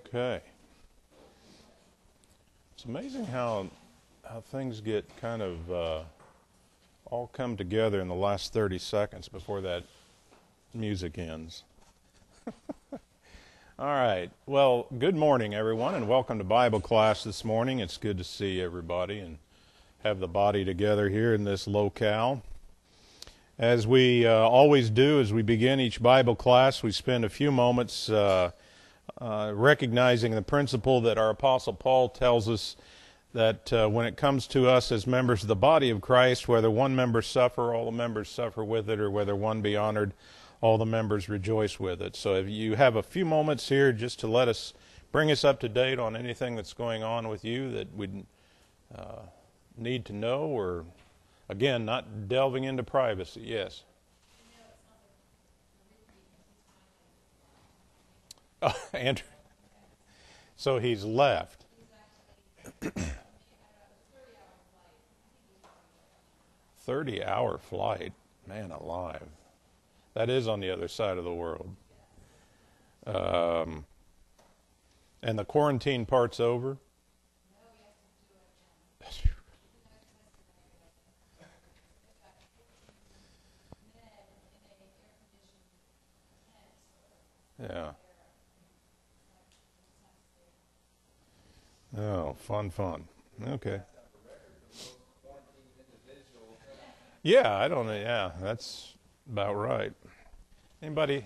Okay. It's amazing how things get kind of all come together in the last 30 seconds before that music ends. All right. Well, good morning, everyone, and welcome to Bible class this morning. It's good to see everybody and have the body together here in this locale. As we always do as we begin each Bible class, we spend a few moments recognizing the principle that our Apostle Paul tells us that when it comes to us as members of the body of Christ, whether one member suffer, all the members suffer with it, or whether one be honored, all the members rejoice with it. So if you have a few moments here just to bring us up to date on anything that's going on with you that we need to know, or again, not delving into privacy. Yes. Oh, Andrew. So he's left. 30-hour flight. Man alive. That is on the other side of the world. And the quarantine part's over? Yeah. Oh, fun. Okay. Yeah, that's about right. Anybody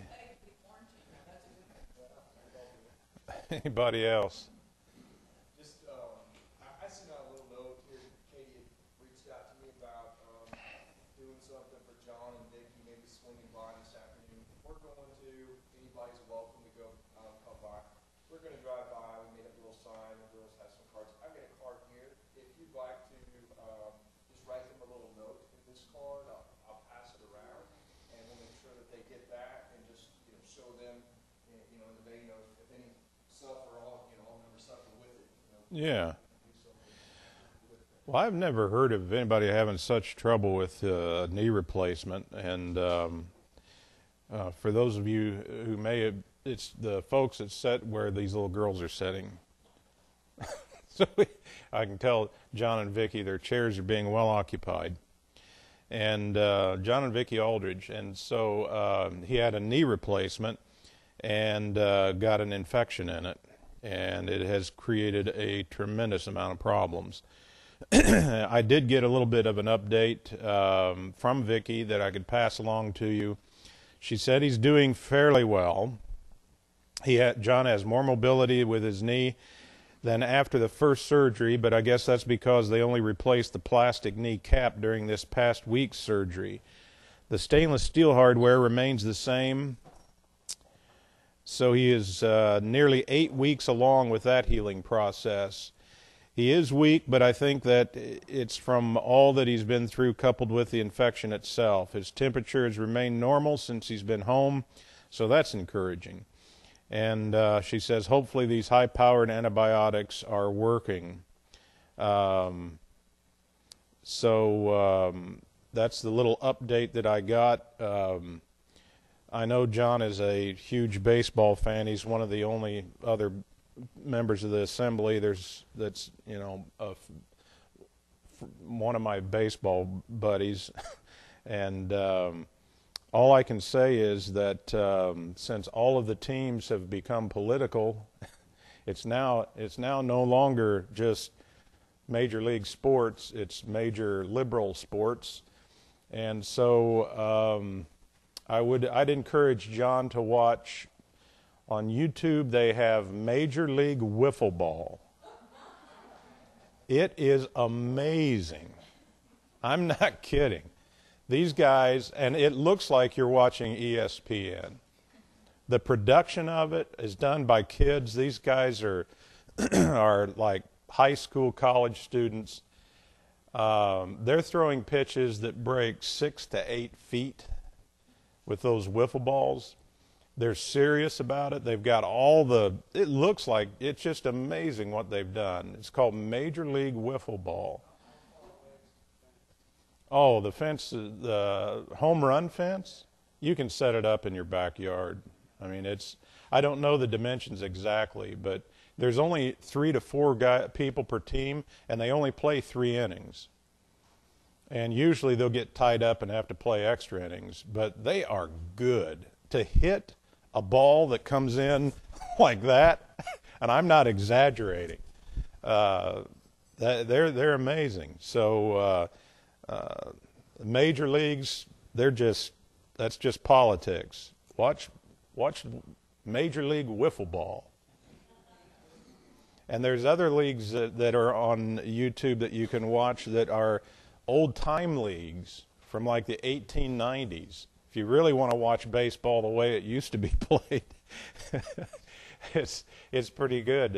else? Just, I sent out a little note here. Katie had reached out to me about doing something for John and Vicki, maybe swinging by this afternoon. We're going to, anybody's welcome to go come by. We're going to drive by. We made up a little sign. The girls have some cards. I've got a card here. If you'd like to just write them a little note in this card, I'll pass it around, and we'll make sure that they get that and just show them, and they know if any suffer, all members suffer with it. Yeah. Well, I've never heard of anybody having such trouble with knee replacement, and for those of you who it's the folks that sit where these little girls are sitting. So I can tell John and Vicki, their chairs are being well occupied. And John and Vicki Aldridge, and so he had a knee replacement and got an infection in it, and it has created a tremendous amount of problems. I did get a little bit of an update from Vicki that I could pass along to you. She said he's doing fairly well. John has more mobility with his knee than after the first surgery, but I guess that's because they only replaced the plastic knee cap during this past week's surgery. The stainless steel hardware remains the same, so he is nearly 8 weeks along with that healing process. He is weak, but I think that it's from all that he's been through coupled with the infection itself. His temperature has remained normal since he's been home, so that's encouraging. And she says hopefully these high-powered antibiotics are working. So that's the little update that I got. I know John is a huge baseball fan. He's one of the only other members of the assembly that's one of my baseball buddies. And all I can say is that since all of the teams have become political, it's now no longer just major league sports, it's major liberal sports. And so I'd encourage John to watch on YouTube. They have Major League Wiffle Ball. It is amazing. I'm not kidding. These guys, and it looks like you're watching ESPN. The production of it is done by kids. These guys are like high school, college students. They're throwing pitches that break 6 to 8 feet with those wiffle balls. They're serious about it. They've got it looks like it's just amazing what they've done. It's called Major League Wiffle Ball. Oh, the fence, the home run fence, you can set it up in your backyard. I mean, I don't know the dimensions exactly, but there's only 3 to 4 people per team, and they only play 3 innings. And usually they'll get tied up and have to play extra innings, but they are good. To hit a ball that comes in like that, and I'm not exaggerating, they're amazing. So major leagues, that's just politics. Watch Major League Wiffle Ball. And there's other leagues that are on YouTube that you can watch that are old-time leagues from like the 1890s. If you really want to watch baseball the way it used to be played, it's pretty good.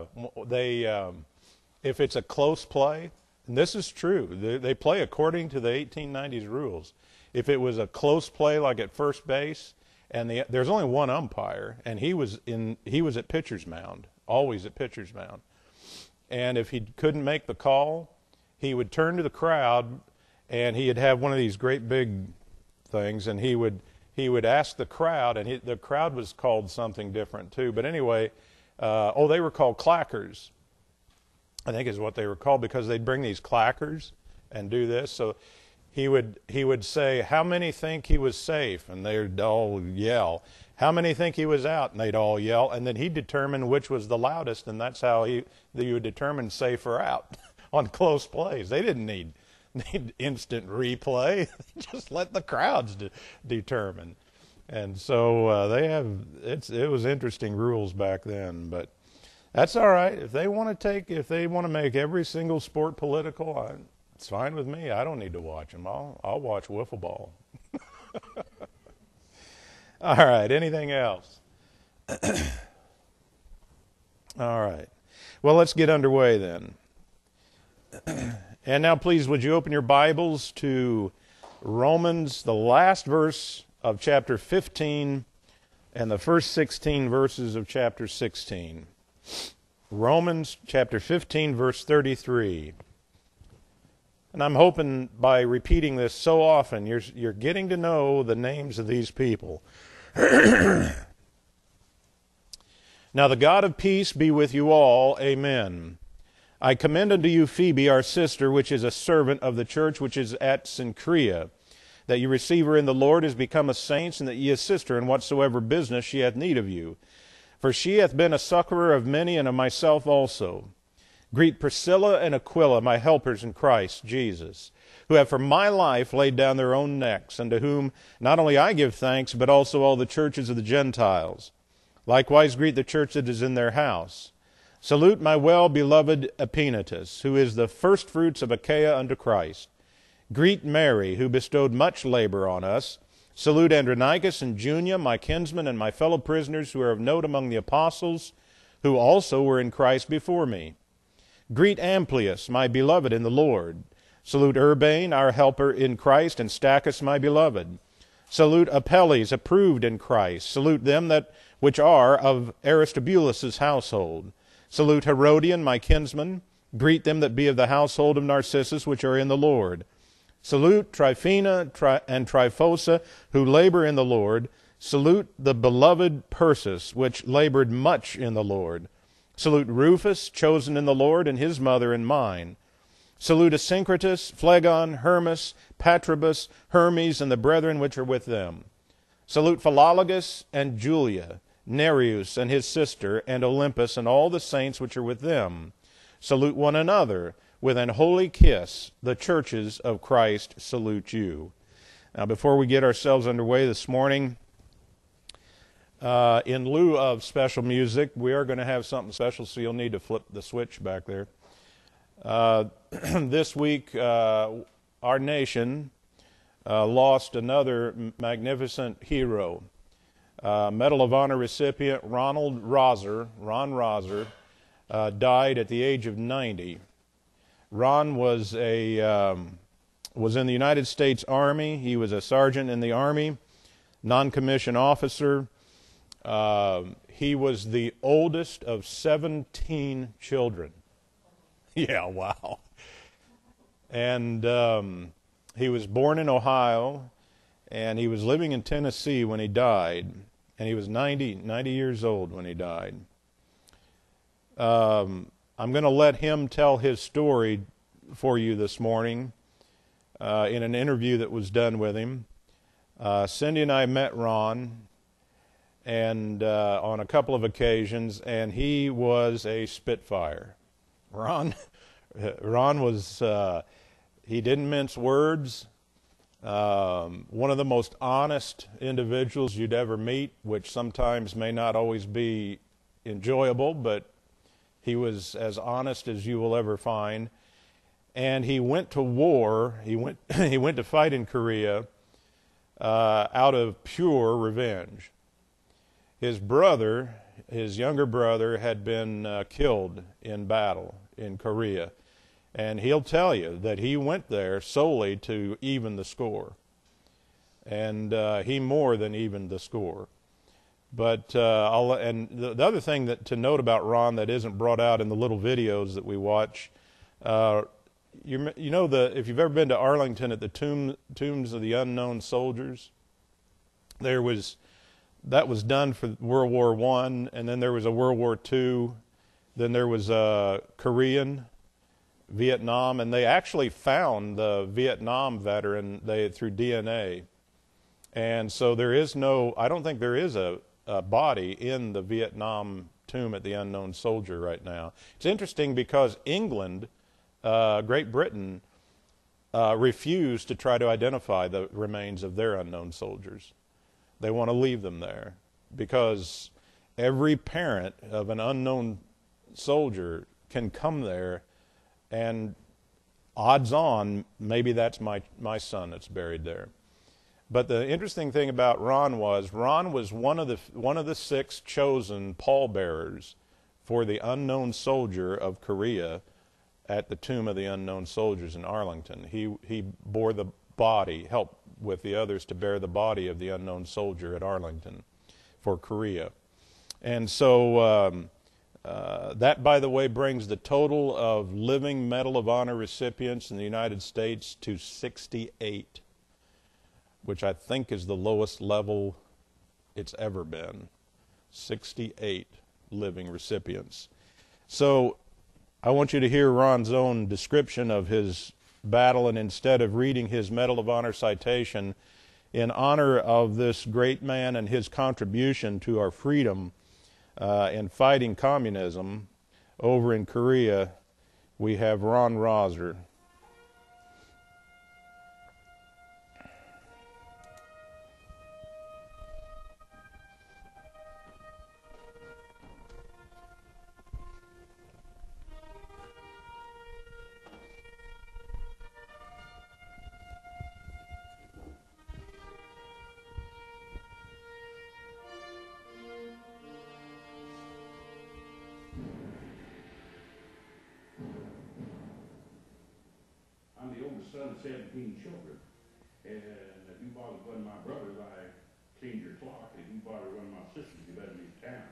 If it's a close play, and this is true, they play according to the 1890s rules. If it was a close play like at first base, and there's only one umpire, and he was at pitcher's mound, always at pitcher's mound. And if he couldn't make the call, he would turn to the crowd, and he'd have one of these great big things, and he would ask the crowd, and the crowd was called something different too. But anyway, they were called clackers, I think is what they were called, because they'd bring these clackers and do this. So he would say, "How many think he was safe?" And they'd all yell. "How many think he was out?" And they'd all yell. And then he'd determine which was the loudest, and that's how you would determine safe or out on close plays. They didn't need instant replay. Just let the crowds determine. And so it was interesting rules back then, but that's all right. If they want to make every single sport political, it's fine with me. I don't need to watch them. I'll watch wiffle ball. All right. Anything else? All right. Well, let's get underway then. And now, please, would you open your Bibles to Romans, the last verse of chapter 15, and the first 16 verses of chapter 16. Romans chapter 15, verse 33. And I'm hoping by repeating this so often, you're getting to know the names of these people. Now the God of peace be with you all. Amen. I commend unto you Phoebe, our sister, which is a servant of the church which is at Cenchrea, that you receive her in the Lord as become a saint, and that ye assist her in whatsoever business she hath need of you. For she hath been a succorer of many, and of myself also. Greet Priscilla and Aquila, my helpers in Christ Jesus, who have for my life laid down their own necks, and to whom not only I give thanks, but also all the churches of the Gentiles. Likewise greet the church that is in their house. Salute my well-beloved Epaenetus, who is the firstfruits of Achaia unto Christ. Greet Mary, who bestowed much labor on us. Salute Andronicus and Junia, my kinsmen and my fellow prisoners, who are of note among the apostles, who also were in Christ before me. Greet Amplius, my beloved in the Lord. Salute Urbane, our helper in Christ, and Stachys, my beloved. Salute Apelles, approved in Christ. Salute them which are of Aristobulus' household. Salute Herodian, my kinsman. Greet them that be of the household of Narcissus, which are in the Lord. Salute Tryphena and Tryphosa, who labor in the Lord. Salute the beloved Persis, which labored much in the Lord. Salute Rufus, chosen in the Lord, and his mother and mine. Salute Asyncritus, Phlegon, Hermas, Patrobus, Hermes, and the brethren which are with them. Salute Philologus and Julia, Nereus and his sister, and Olympus, and all the saints which are with them. Salute one another with an holy kiss. The churches of Christ salute you. Now, before we get ourselves underway this morning, in lieu of special music, we are going to have something special, so you'll need to flip the switch back there. This week, our nation lost another magnificent hero. Medal of Honor recipient Ron Rosser, died at the age of 90. Ron was in the United States Army. He was a sergeant in the Army, non-commissioned officer. He was the oldest of 17 children. Yeah, wow. And he was born in Ohio, and he was living in Tennessee when he died. And he was 90 years old when he died. I'm going to let him tell his story for you this morning in an interview that was done with him. Cindy and I met Ron and on a couple of occasions, and he was a spitfire. Ron was, he didn't mince words. One of the most honest individuals you'd ever meet, which sometimes may not always be enjoyable, but he was as honest as you will ever find. And he went to war, he went to fight in Korea out of pure revenge. His brother, his younger brother, had been killed in battle in Korea. And he'll tell you that he went there solely to even the score. And he more than evened the score. But the other thing that to note about Ron that isn't brought out in the little videos that we watch, you know if you've ever been to Arlington at the tombs of the unknown soldiers, that was done for World War I, and then there was a World War II, then there was a Korean, Vietnam, and they actually found the Vietnam veteran through DNA. And so I don't think there is a body in the Vietnam tomb at the unknown soldier right now. It's interesting because England, Great Britain, refused to try to identify the remains of their unknown soldiers. They want to leave them there because every parent of an unknown soldier can come there, and odds on, maybe that's my son that's buried there. But the interesting thing about Ron was one of the 6 chosen pallbearers for the unknown soldier of Korea at the Tomb of the Unknown Soldiers in Arlington. He bore the body, helped with the others to bear the body of the unknown soldier at Arlington for Korea. And so that, by the way, brings the total of living Medal of Honor recipients in the United States to 68, which I think is the lowest level it's ever been. 68 living recipients. So I want you to hear Ron's own description of his battle, and instead of reading his Medal of Honor citation in honor of this great man and his contribution to our freedom in fighting communism over in Korea, we have Ron Rosser. I'm the oldest son of 17 children, and if you bothered one of my brothers, I cleaned your clock, and if you bothered one of my sisters, you let them leave town.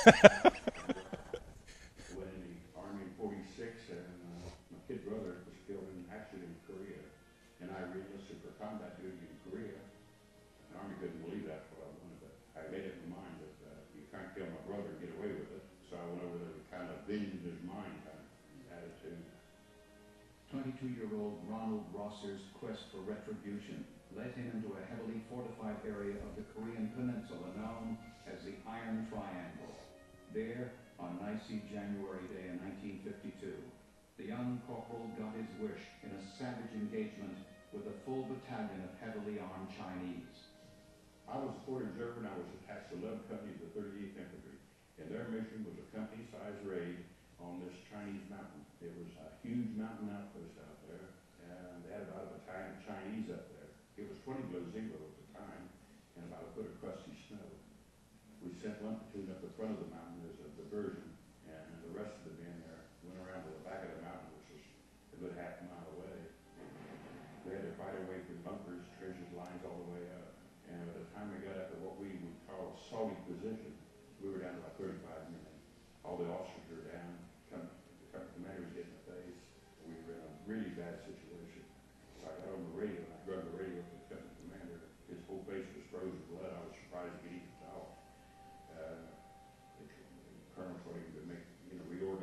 I went in the Army in 46, and my kid brother was killed in an accident in Korea, and I re-enlisted for combat duty in Korea. The Army couldn't believe that's what I wanted, but I made it in my mind that you can't kill my brother and get away with it, so I went over there with kind of vision in his mind kind of attitude. 22-year-old Ronald Rosser's quest for retribution led him into a heavily fortified area of the Korean peninsula known as the Iron Triangle. There, on an icy January day in 1952, the young corporal got his wish in a savage engagement with a full battalion of heavily armed Chinese. I was a Fort Observer, and I was attached to 11 companies of the 38th Infantry, and their mission was a company-sized raid on this Chinese mountain. It was a huge mountain outpost out there, and they had about a battalion of Chinese up there. It was 20 below zero at the time, and about a foot of crusty snow. We sent one platoon up the front of the mountain as a diversion, and the rest of the men there went around to the back of the mountain, which was a good half mile away. We had to fight our way through bunkers, trenches, lines all the way up, and by the time we got up to what we would call a salty position, we were down to about 35 men. All the officers were down. The commander was getting in the face. We were in a really bad situation. So I got on the radio, and I grabbed the radio to the company commander. His whole face was frozen with blood. I was surprised he could even talk. The colonel told him to reorder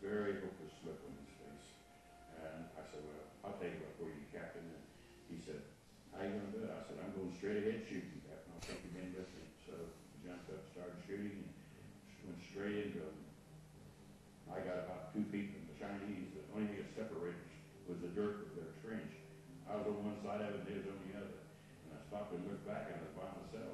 very hopeless look on his face. And I said, well, I'll take it up for you, Captain. And he said, how you gonna do it? I said, I'm going straight ahead shooting, Captain. I'll take him in with me. So he jumped up, started shooting, and went straight into him. I got about 2 feet from the Chinese. The only thing that separated us was the dirt of their trench. I was on one side of it, and they was on the other. And I stopped and looked back, and I was by myself.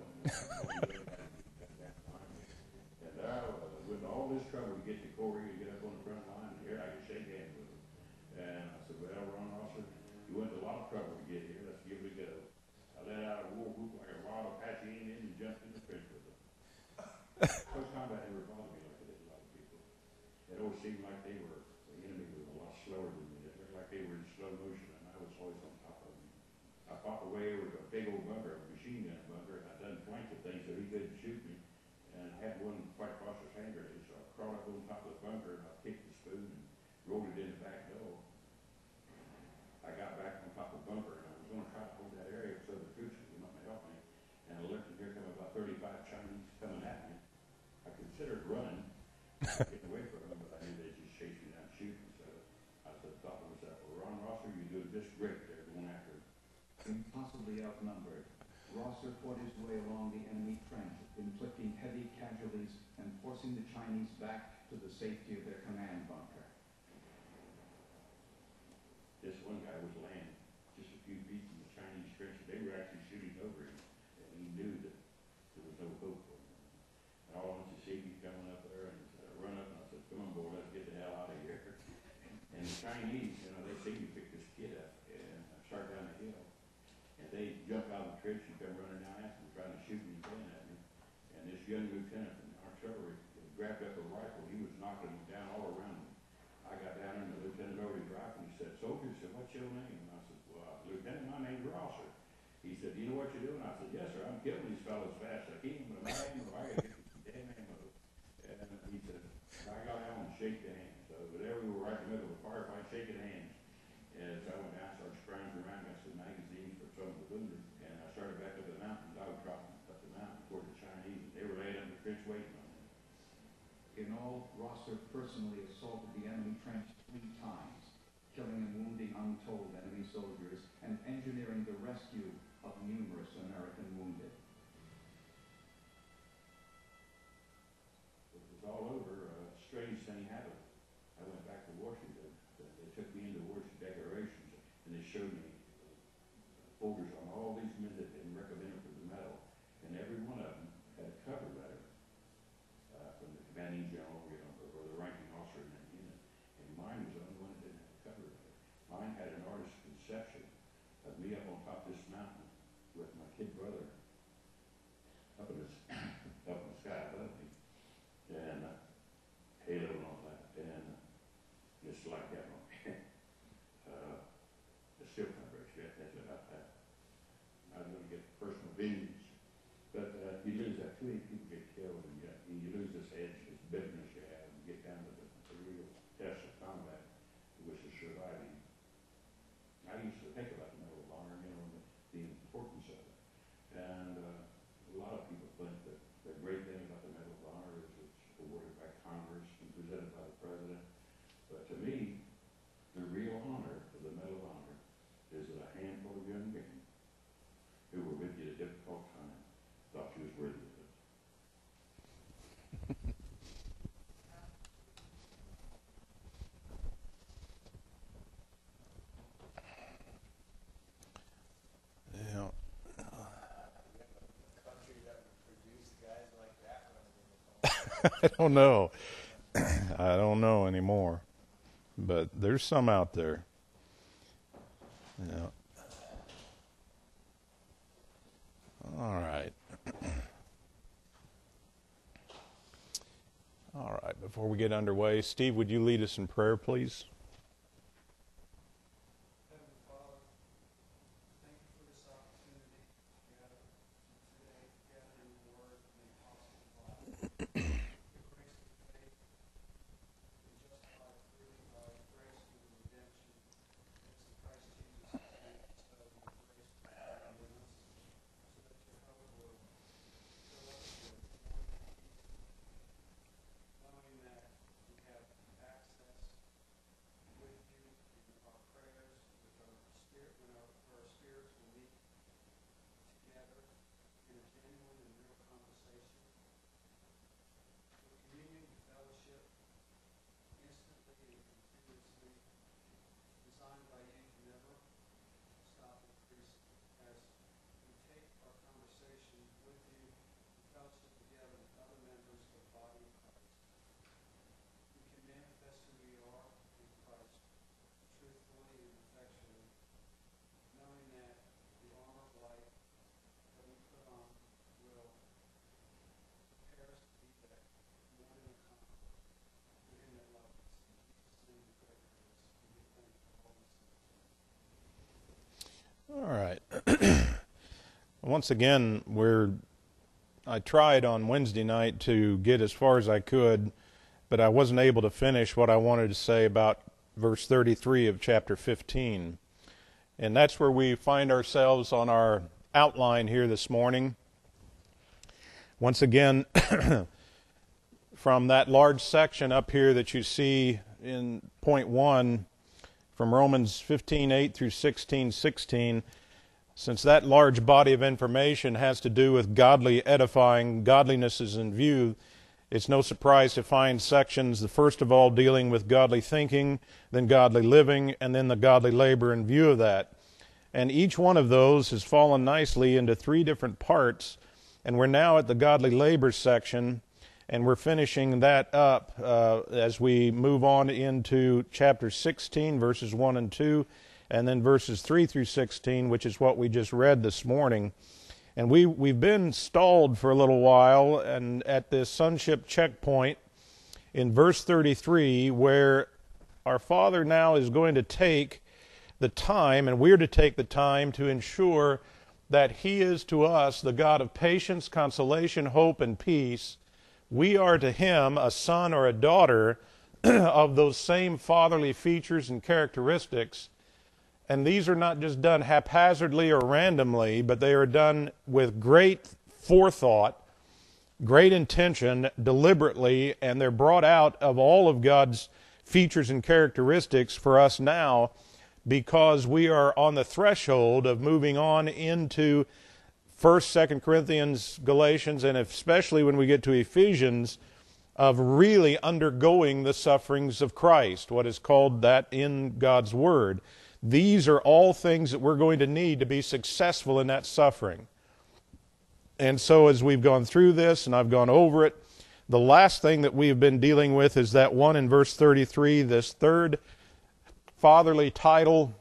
And with all this trouble to get to Corey and get up on the front line, and here I could shake hands with him. And I said, well, Ron Rosser, you went to a lot of trouble to get here. Let's give it a go. I let out a war whoop like a wild Apache Indian and jumped in the trench with him. Close combat never bothered me like it did a lot of people. It always seemed like the enemy was a lot slower than me. It looked like they were in slow motion, and I was always on top of them. I fought away with a big old bunker, a machine gun bunker, and I done flanked the thing so he couldn't shoot me. And I had one quite across his hand grenade, so I crawled up on top of the bunker, and I kicked the spoon and rolled it in the back door. I got back on top of the bunker, and I was going to try to hold that area so the troops would come up and help me. And I looked, and here come about 35 Chinese coming at me. I considered running, getting away from them, but I knew they'd just chase me down shooting. So I thought to myself, well, Ron Rosser, you're doing just great there, going after him. Impossibly outnumbered, Rosser fought his way along the enemy trench, inflicting heavy casualties and forcing the Chinese back to the safety of their command bunker. This one guy was laying just a few feet from the Chinese trench. They were actually shooting over him, and he knew that there was no hope for him. And all I wanted to see me coming up there and run up, and I said, come on, boy, let's get the hell out of here. And the Chinese, they see me pick this kid up and start down the hill. And they jump out of the trench and come running down after me, trying to shoot me again at me. And this young lieutenant from the artillery grabbed up a rifle. He was knocking them down all around me. I got down there, and the lieutenant over his rifle, and he said, soldier, he said, what's your name? And I said, well, Lieutenant, my name's Rosser. He said, do you know what you're doing? I said, yes, sir, I'm killing these fellows fast as I can, but I ain't I gotta get some damn ammo. And he said, I got out and shake the hands. So, but there we were right in the middle of a firefight, shaking hands. And so I went down, started scrounging around, got some magazines for some of the wounded, and I started back up the mountain, dog tropping up the mountain toward the Chinese, and they were laying up the trench waiting on me. In all, Rosser personally assaulted the enemy trench 3 times, killing and wounding untold enemy soldiers and engineering the rescue of numerous American wounded. When it was all over, a strange thing happened. I went back to Washington. They took me into Washington Declarations, and they showed me folders on all these men that had been recommended for the medal, and every one of them had a cover letter from the commanding general, or the ranking officer in that unit. And mine was the only one that didn't have a cover letter. Mine had an artist's conception of me up on top of this mountain with my kid brother up in the sky above me, and halo and all that, and just like that one. The still vibration, that's about that. I was going to get personal vengeance, but you lose that 20 people get killed, and you lose this edge, this bitterness you have, and you get down to the real test of combat, which is surviving. I used to think about the Medal of Honor, the importance of it, and a lot of people think that the great thing about the Medal of Honor is it's awarded by Congress and presented by the President, but to me, the real honor of the Medal of Honor is that a handful of young men who were with you at a difficult time thought you was worthy of it. Yeah. Country that would produce guys like that running in the I don't know. I don't know anymore. But there's some out there. Yeah. All right. All right. Before we get underway, Steve, would you lead us in prayer, please? Heavenly Father, thank you for this opportunity to gather today, gather in the Word, and the Apostles' life. Give grace to faith, be justified freely by grace through the redemption that's in Christ Jesus, and so your grace to abide in us, so that your hope will fill us with more peace, knowing that we have access Once again, I tried on Wednesday night to get as far as I could, but I wasn't able to finish what I wanted to say about verse 33 of chapter 15. And that's where we find ourselves on our outline here this morning. Once again, from that large section up here that you see in point 1, from Romans 15:8 through 16:16, since that large body of information has to do with godly edifying, godliness is in view, it's no surprise to find sections, the first of all dealing with godly thinking, then godly living, and then the godly labor in view of that. And each one of those has fallen nicely into 3 different parts, and we're now at the godly labor section, and we're finishing that up as we move on into chapter 16, verses 1 and 2, and then verses 3 through 16, which is what we just read this morning. And we've been stalled for a little while, and at this sonship checkpoint in verse 33, where our Father now is going to take the time, and we're to take the time to ensure that He is to us the God of patience, consolation, hope, and peace. We are to Him a son or a daughter of those same fatherly features and characteristics. And these are not just done haphazardly or randomly, but they are done with great forethought, great intention, deliberately, and they're brought out of all of God's features and characteristics for us now, because we are on the threshold of moving on into 1st, 2nd Corinthians, Galatians, and especially when we get to Ephesians, of really undergoing the sufferings of Christ, what is called that in God's Word. These are all things that we're going to need to be successful in that suffering. And so as we've gone through this, and I've gone over it, the last thing that we've been dealing with is that one in verse 33, this third fatherly title,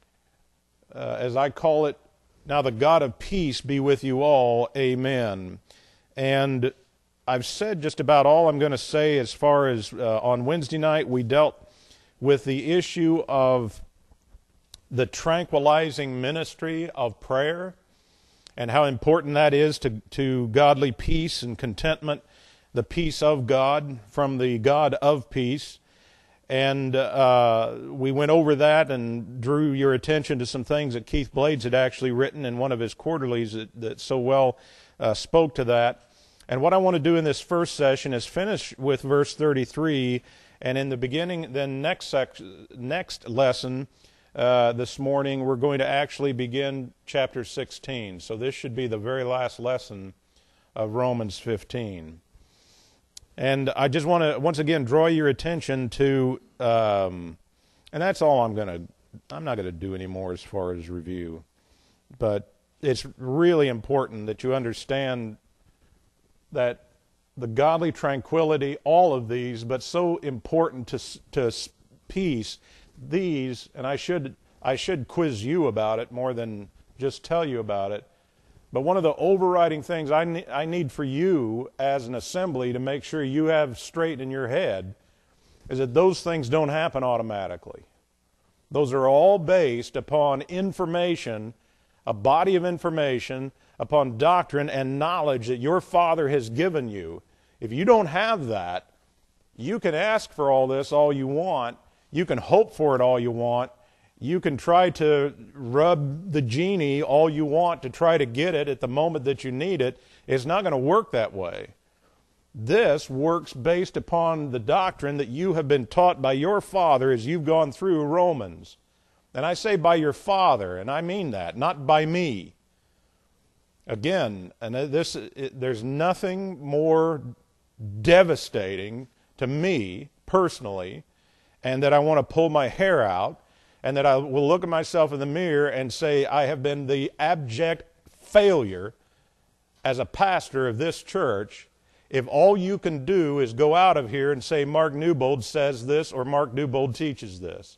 as I call it, now the God of peace be with you all, amen. And I've said just about all I'm going to say as far as on Wednesday night we dealt with the issue of the tranquilizing ministry of prayer and how important that is to godly peace and contentment, the peace of God from the God of peace. And we went over that and drew your attention to some things that Keith Blades had actually written in one of his quarterlies that so well spoke to that. And what I want to do in this first session is finish with verse 33, and in the beginning, then next lesson this morning, we're going to actually begin chapter 16. So this should be the very last lesson of Romans 15. And I just want to, once again, draw your attention to, and that's all I'm not going to do anymore as far as review. But it's really important that you understand that the godly tranquility, all of these, but so important to peace, these, and I should quiz you about it more than just tell you about it, but one of the overriding things I need for you as an assembly to make sure you have straight in your head is that those things don't happen automatically. Those are all based upon information, a body of information, upon doctrine and knowledge that your Father has given you. If you don't have that, you can ask for all this all you want. You can hope for it all you want. You can try to rub the genie all you want to try to get it at the moment that you need it. It's not going to work that way. This works based upon the doctrine that you have been taught by your Father as you've gone through Romans. And I say by your Father, and I mean that, not by me. Again, and there's nothing more devastating to me personally, and that I want to pull my hair out, and that I will look at myself in the mirror and say, I have been the abject failure as a pastor of this church, if all you can do is go out of here and say, Mark Newbold says this, or Mark Newbold teaches this.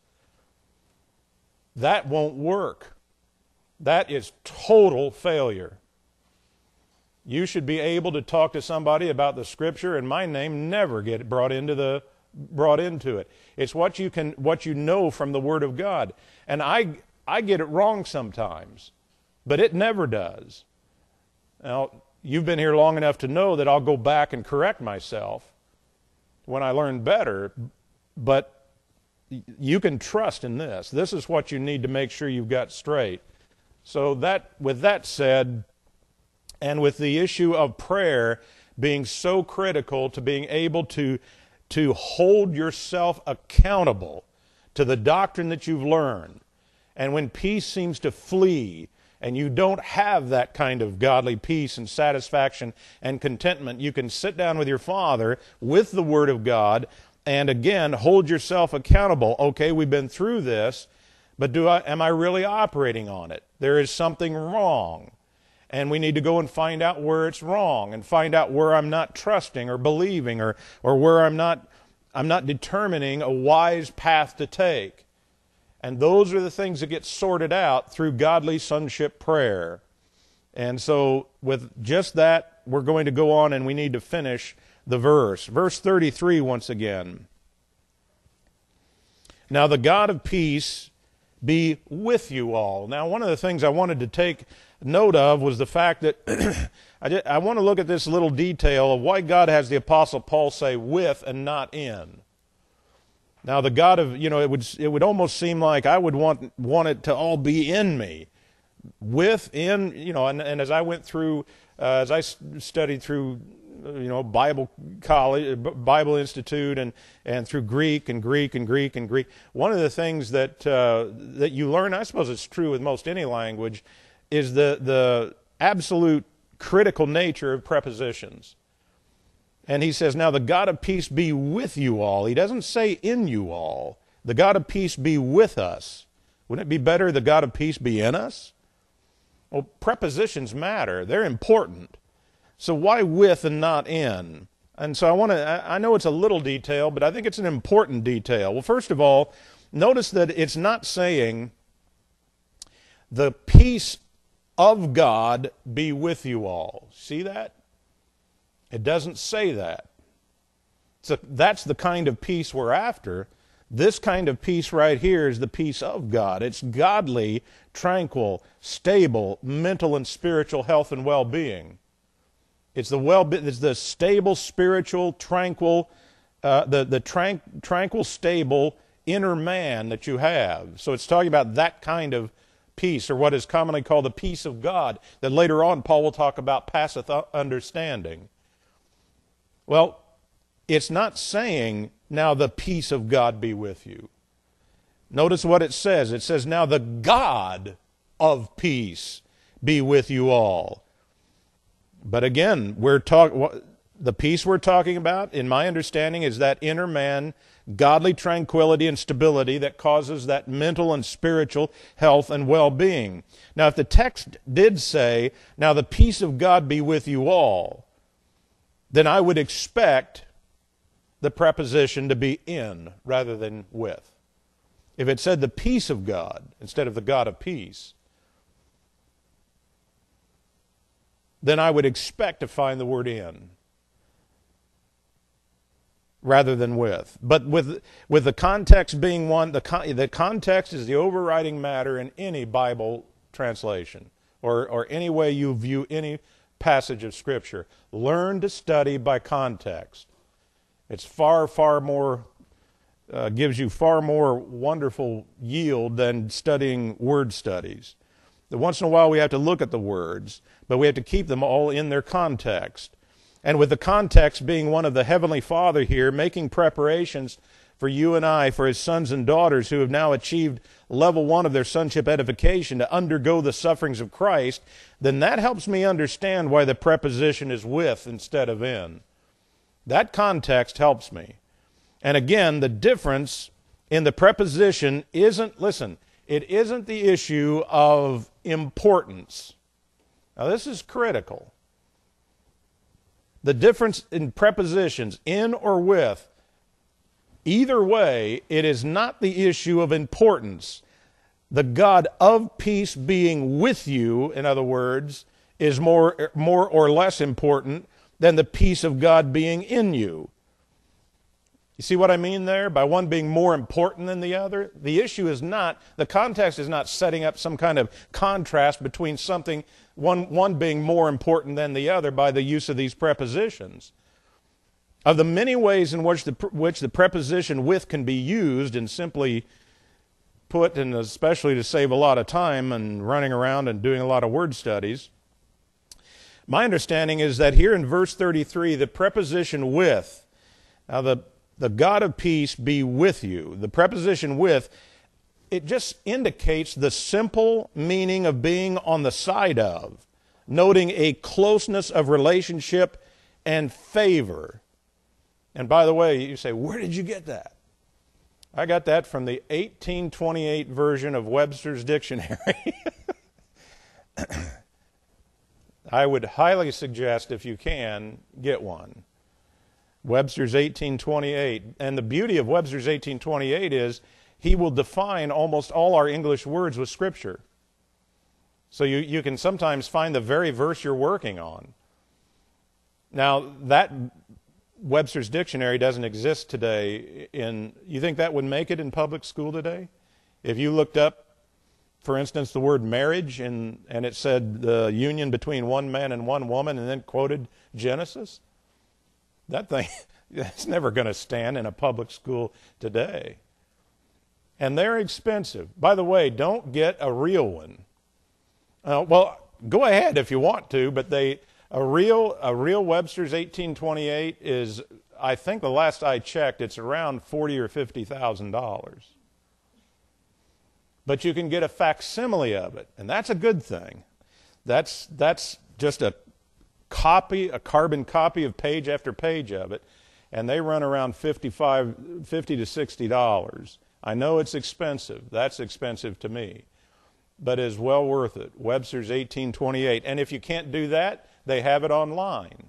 That won't work. That is total failure. You should be able to talk to somebody about the Scripture, and my name never get brought into it. It's what you know from the Word of God. And I get it wrong sometimes, but it never does. Now, you've been here long enough to know that I'll go back and correct myself when I learn better, but you can trust in this. This is what you need to make sure you've got straight. So with that said, and with the issue of prayer being so critical to being able to hold yourself accountable to the doctrine that you've learned, and when peace seems to flee, and you don't have that kind of godly peace and satisfaction and contentment, you can sit down with your Father with the Word of God and again hold yourself accountable. Okay, we've been through this, but am I really operating on it? There is something wrong, and we need to go and find out where it's wrong and find out where I'm not trusting or believing or where I'm not determining a wise path to take. And those are the things that get sorted out through godly sonship prayer. And so with just that, we're going to go on and we need to finish the verse. Verse 33 once again. Now the God of peace be with you all. Now one of the things I wanted to take note of was the fact that I want to look at this little detail of why God has the Apostle Paul say with and not in. Now the God of, it would almost seem like I would want it to all be in me. Within, and as I went through, as I studied through, Bible college, Bible Institute, and through Greek, one of the things that you learn, I suppose it's true with most any language, is the absolute critical nature of prepositions. And he says, now the God of peace be with you all. He doesn't say in you all. The God of peace be with us. Wouldn't it be better the God of peace be in us? Well, prepositions matter. They're important. So why with and not in? And so I know it's a little detail, but I think it's an important detail. Well, first of all, notice that it's not saying the peace of God be with you all. See that? It doesn't say that. So that's the kind of peace we're after. This kind of peace right here is the peace of God. It's godly, tranquil, stable, mental and spiritual health and well-being. It's the stable, spiritual, tranquil, tranquil, stable inner man that you have. So it's talking about that kind of peace, or what is commonly called the peace of God, that later on Paul will talk about passeth understanding. Well, it's not saying, now the peace of God be with you. Notice what it says. It says, now the God of peace be with you all. But again, the peace we're talking about, in my understanding, is that inner man, godly tranquility and stability that causes that mental and spiritual health and well-being. Now, if the text did say, now the peace of God be with you all, then I would expect the preposition to be in rather than with. If it said the peace of God instead of the God of peace, then I would expect to find the word in rather than with. But with the context being one, the context is the overriding matter in any Bible translation or any way you view any passage of Scripture. Learn to study by context. It's far, far more, gives you far more wonderful yield than studying word studies. Once in a while we have to look at the words, but we have to keep them all in their context. And with the context being one of the Heavenly Father here, making preparations for you and I, for His sons and daughters who have now achieved level 1 of their sonship edification to undergo the sufferings of Christ, then that helps me understand why the preposition is with instead of in. That context helps me. And again, the difference in the preposition isn't, listen, it isn't the issue of importance. Now this is critical. The difference in prepositions, in or with, either way, it is not the issue of importance. The God of peace being with you, in other words, is more or less important than the peace of God being in you. You see what I mean there? By one being more important than the other? The issue is not, the context is not setting up some kind of contrast between something, one being more important than the other by the use of these prepositions. Of the many ways in which the preposition with can be used and simply put, and especially to save a lot of time and running around and doing a lot of word studies, my understanding is that here in verse 33, the preposition with, now the God of peace be with you. The preposition with, it just indicates the simple meaning of being on the side of, noting a closeness of relationship and favor. And by the way, you say, where did you get that? I got that from the 1828 version of Webster's Dictionary. I would highly suggest, if you can, get one. Webster's 1828. And the beauty of Webster's 1828 is he will define almost all our English words with Scripture. So you can sometimes find the very verse you're working on. Now, that Webster's Dictionary doesn't exist today you think that would make it in public school today? If you looked up, for instance, the word marriage and it said the union between one man and one woman and then quoted Genesis, that thing, that's never going to stand in a public school today. And they're expensive. By the way, don't get a real one. Well, go ahead if you want to, but a real Webster's 1828 is, I think the last I checked, it's around $40,000 or $50,000. But you can get a facsimile of it, and that's a good thing. That's just a copy, a carbon copy of page after page of it, and they run around $50 to $60. I know it's expensive. That's expensive to me, but is well worth it. Webster's 1828, and if you can't do that, they have it online.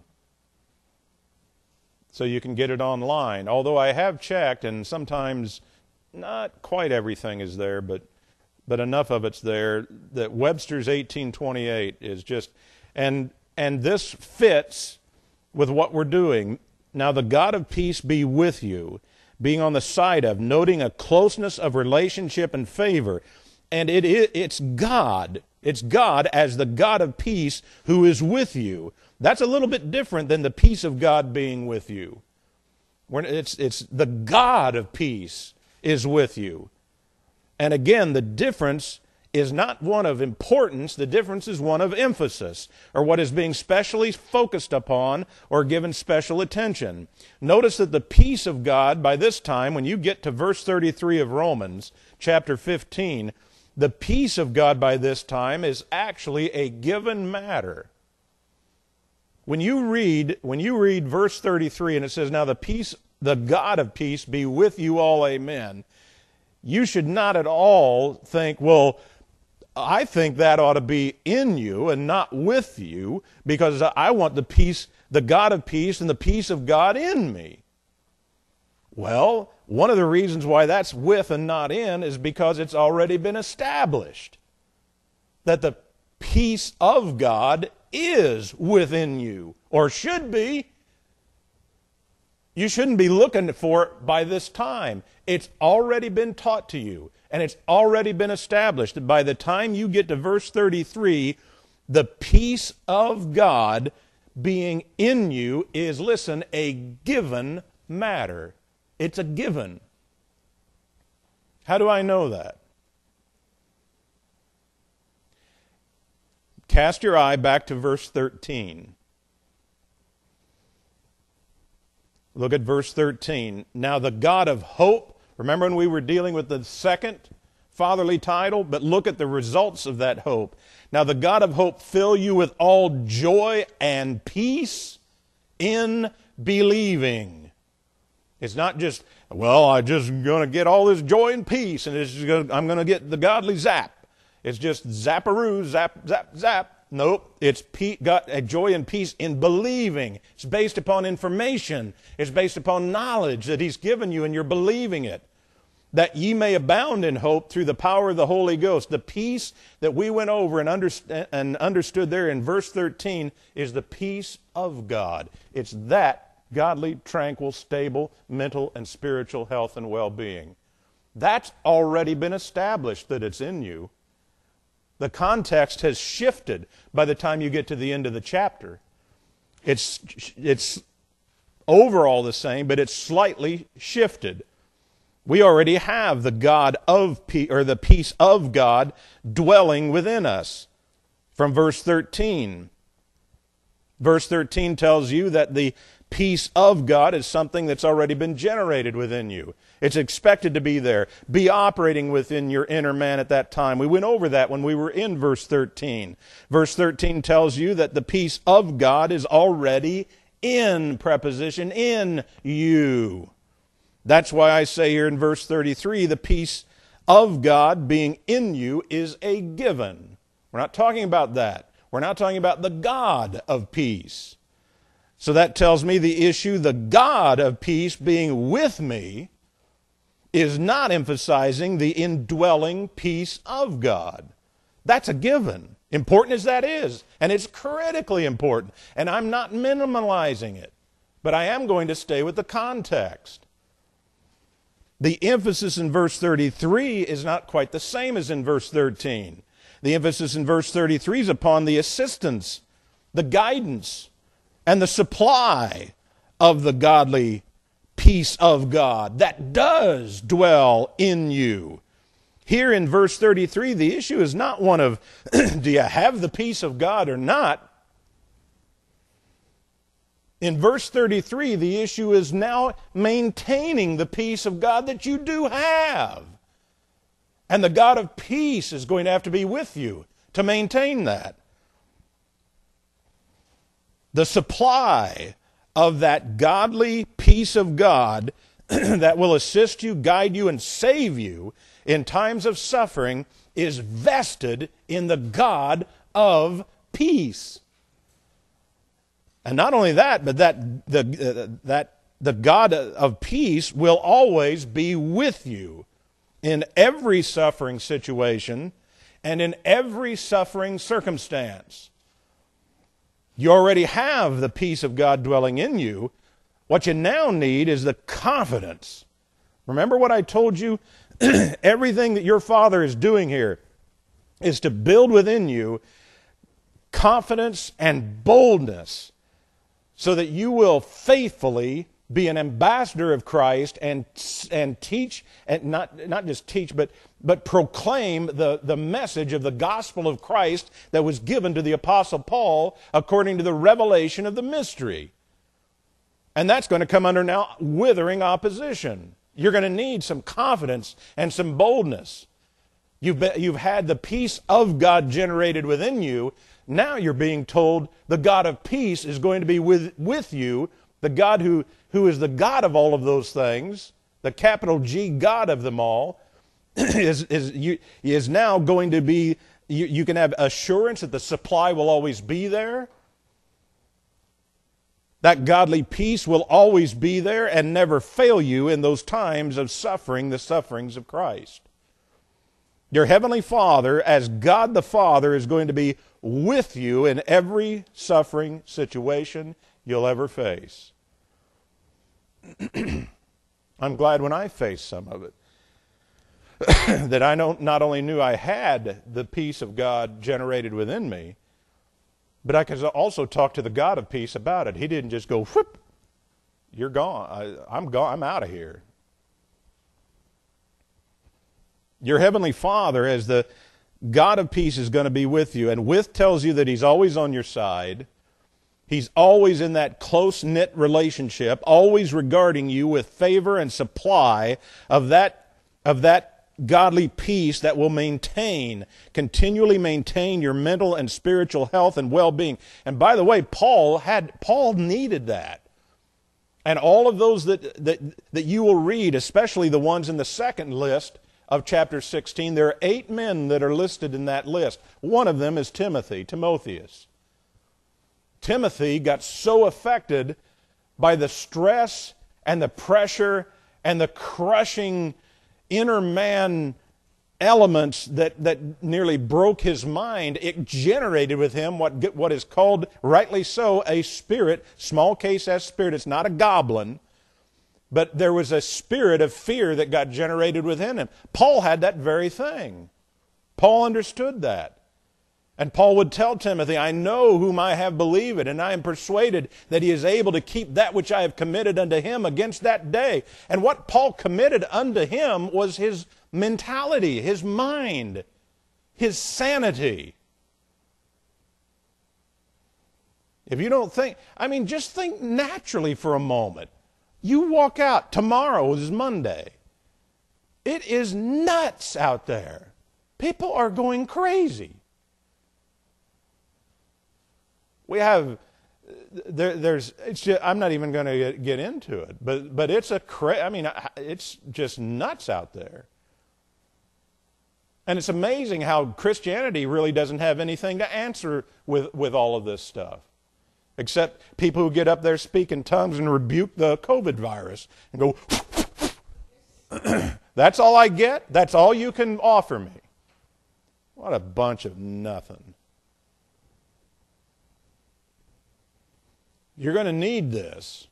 So you can get it online. Although I have checked, and sometimes not quite everything is there, but enough of it's there that Webster's 1828 is just, and this fits with what we're doing. Now the God of peace be with you, being on the side of, noting a closeness of relationship and favor. And it's God. It's God as the God of peace who is with you. That's a little bit different than the peace of God being with you. It's the God of peace is with you. And again, the difference is not one of importance. The difference is one of emphasis, or what is being specially focused upon or given special attention. Notice that the peace of God, by this time, when you get to verse 33 of Romans, chapter 15, the peace of God by this time is actually a given matter. When you read verse 33 and it says, now the God of peace be with you all, amen, you should not at all think, well, I think that ought to be in you and not with you, because I want the peace, the God of peace and the peace of God in me. Well, one of the reasons why that's with and not in is because it's already been established that the peace of God is within you, or should be. You shouldn't be looking for it by this time. It's already been taught to you, and it's already been established that by the time you get to verse 33, the peace of God being in you is, listen, a given matter. It's a given. How do I know that? Cast your eye back to verse 13. Look at verse 13. Now the God of hope, remember when we were dealing with the second fatherly title? But look at the results of that hope. Now the God of hope fill you with all joy and peace in believing. It's not just, well, I'm just going to get all this joy and peace, and I'm going to get the godly zap. It's just zapparoo, zap, zap, zap. Nope, it's got a joy and peace in believing. It's based upon information. It's based upon knowledge that He's given you, and you're believing it. That ye may abound in hope through the power of the Holy Ghost. The peace that we went over and understood there in verse 13 is the peace of God. It's that godly, tranquil, stable, mental and spiritual health and well-being. That's already been established that it's in you. The context has shifted by the time you get to the end of the chapter. It's overall the same, but it's slightly shifted. We already have the God of peace, or the peace of God dwelling within us. From verse 13. Verse 13 tells you that the peace of God is something that's already been generated within you. It's expected to be there, be operating within your inner man at that time. We went over that when we were in verse 13. Verse 13 tells you that the peace of God is already in, preposition, in you. That's why I say here in verse 33, the peace of God being in you is a given. We're not talking about that. We're not talking about the God of peace. So that tells me the issue, the God of peace being with me, is not emphasizing the indwelling peace of God. That's a given, important as that is, and it's critically important. And I'm not minimalizing it, but I am going to stay with the context. The emphasis in verse 33 is not quite the same as in verse 13. The emphasis in verse 33 is upon the assistance, the guidance, and the supply of the godly peace of God that does dwell in you. Here in verse 33, the issue is not one of, do you have the peace of God or not? In verse 33, the issue is now maintaining the peace of God that you do have. And the God of peace is going to have to be with you to maintain that. The supply of that godly peace of God that will assist you, guide you, and save you in times of suffering is vested in the God of peace. And not only that, but that the God of peace will always be with you in every suffering situation and in every suffering circumstance. You already have the peace of God dwelling in you. What you now need is the confidence. Remember what I told you? Everything that your Father is doing here is to build within you confidence and boldness so that you will faithfully be an ambassador of Christ and teach, and not just teach, but proclaim the message of the gospel of Christ that was given to the Apostle Paul according to the revelation of the mystery. And that's going to come under now withering opposition. You're going to need some confidence and some boldness. You've had the peace of God generated within you. Now you're being told the God of peace is going to be with you, the God who is the God of all of those things, the capital G God of them all, is now going to be, you can have assurance that the supply will always be there. That godly peace will always be there and never fail you in those times of suffering, the sufferings of Christ. Your Heavenly Father, as God the Father, is going to be with you in every suffering situation you'll ever face. I'm glad when I faced some of it that I not only knew I had the peace of God generated within me, but I could also talk to the God of peace about it. He didn't just go, whoop, you're gone. I'm gone. I'm out of here. Your Heavenly Father, as the God of peace, is going to be with you. And with tells you that He's always on your side. He's always in that close-knit relationship, always regarding you with favor and supply of that godly peace that will continually maintain your mental and spiritual health and well-being. And by the way, Paul needed that. And all of those that you will read, especially the ones in the second list of chapter 16, there are 8 men that are listed in that list. One of them is Timotheus. Timothy got so affected by the stress and the pressure and the crushing inner man elements that nearly broke his mind, it generated with him what is called, rightly so, a spirit, small case S spirit. It's not a goblin, but there was a spirit of fear that got generated within him. Paul had that very thing. Paul understood that. And Paul would tell Timothy, I know whom I have believed, and I am persuaded that he is able to keep that which I have committed unto him against that day. And what Paul committed unto him was his mentality, his mind, his sanity. If you don't think, just think naturally for a moment. You walk out, tomorrow is Monday. It is nuts out there. People are going crazy. We have, I'm not even going to get into it, but it's just nuts out there. And it's amazing how Christianity really doesn't have anything to answer with all of this stuff. Except people who get up there, speak in tongues, and rebuke the COVID virus and go, that's all I get? That's all you can offer me? What a bunch of nothing. You're going to need this.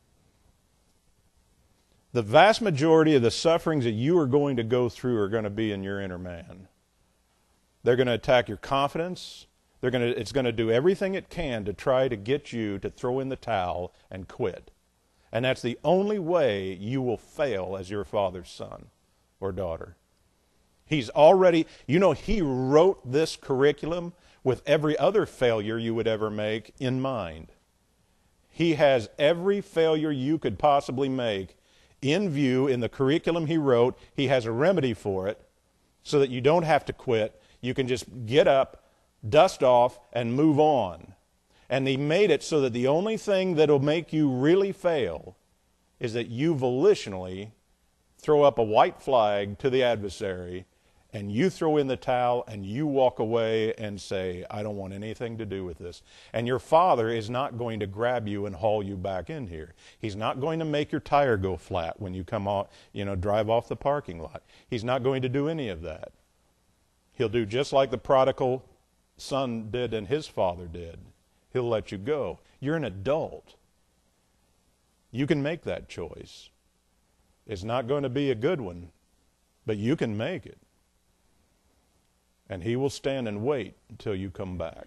The vast majority of the sufferings that you are going to go through are going to be in your inner man. They're going to attack your confidence. It's going to do everything it can to try to get you to throw in the towel and quit. And that's the only way you will fail as your father's son or daughter. He's already, he wrote this curriculum with every other failure you would ever make in mind. He has every failure you could possibly make in view in the curriculum he wrote. He has a remedy for it so that you don't have to quit. You can just get up, dust off, and move on. And he made it so that the only thing that will make you really fail is that you volitionally throw up a white flag to the adversary, and you throw in the towel, and you walk away and say, I don't want anything to do with this. And your father is not going to grab you and haul you back in here. He's not going to make your tire go flat when you come off, drive off the parking lot. He's not going to do any of that. He'll do just like the prodigal son did and his father did. He'll let you go. You're an adult. You can make that choice. It's not going to be a good one, but you can make it. And he will stand and wait until you come back.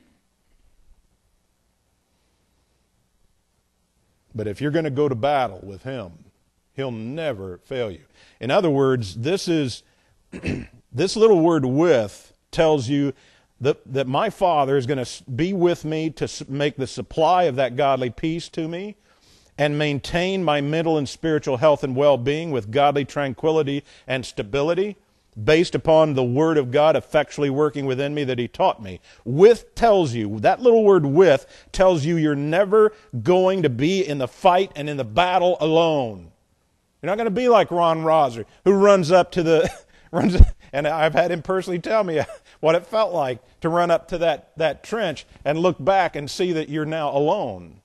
But if you're going to go to battle with him, he'll never fail you. In other words, this little word with tells you that my Father is going to be with me to make the supply of that godly peace to me and maintain my mental and spiritual health and well-being with godly tranquility and stability based upon the Word of God effectually working within me that He taught me. With tells you, that little word with tells you you're never going to be in the fight and in the battle alone. You're not going to be like Ron Rosser, who runs up to the... and I've had him personally tell me what it felt like to run up to that trench and look back and see that you're now alone.